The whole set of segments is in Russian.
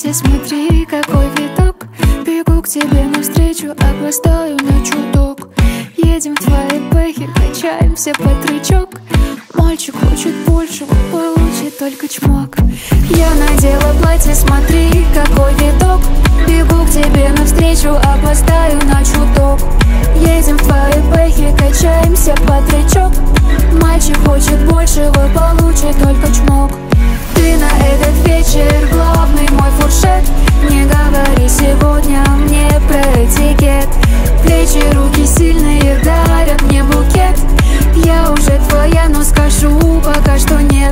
платье, смотри, какой видок. Бегу к тебе навстречу, опоздаю на чуток. Едем в твоей бэхе, качаемся под рычаг. Мальчик хочет большего, получит только чмок. Я надела платье, смотри, какой видок. Бегу к тебе навстречу, опоздаю на чуток. Едем в твоей бэхе, качаемся под рычаг. Мальчик хочет большего, получит только чмок. Ты на этот вечер главный мой фуршет. Не говори сегодня мне про этикет. Плечи, руки сильные дарят мне букет. Я уже твоя, но скажу пока что нет.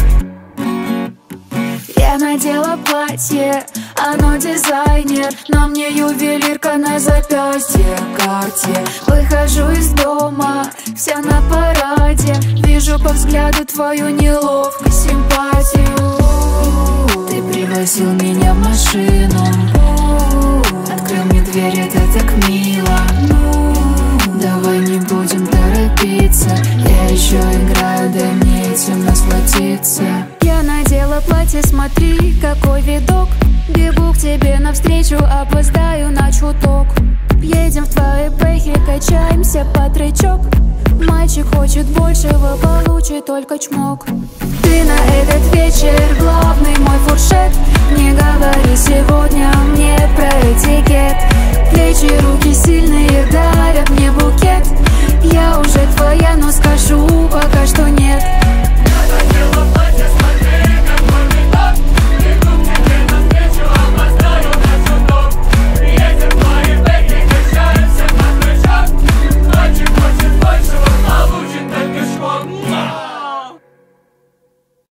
Я надела платье, оно дизайнер, на мне ювелирка на запястье, Cartier. Выхожу из дома, вся на параде. Вижу по взгляду твою неловкость, симпатию. Ты пригласил меня в машину, открыл мне дверь, это так мило. Давай не будем торопиться, я еще играю, дай мне этим насладиться. Я надела платье, смотри, какой видок. Бегу к тебе навстречу, опоздаю на чуток. Едем в твоей бэхе, качаемся под рычаг. Мальчик хочет большего, получит только чмок. Ты на этот вечер главный мой фуршет. Не говори сегодня мне про этикет. Плечи, руки сильные дарят мне букет.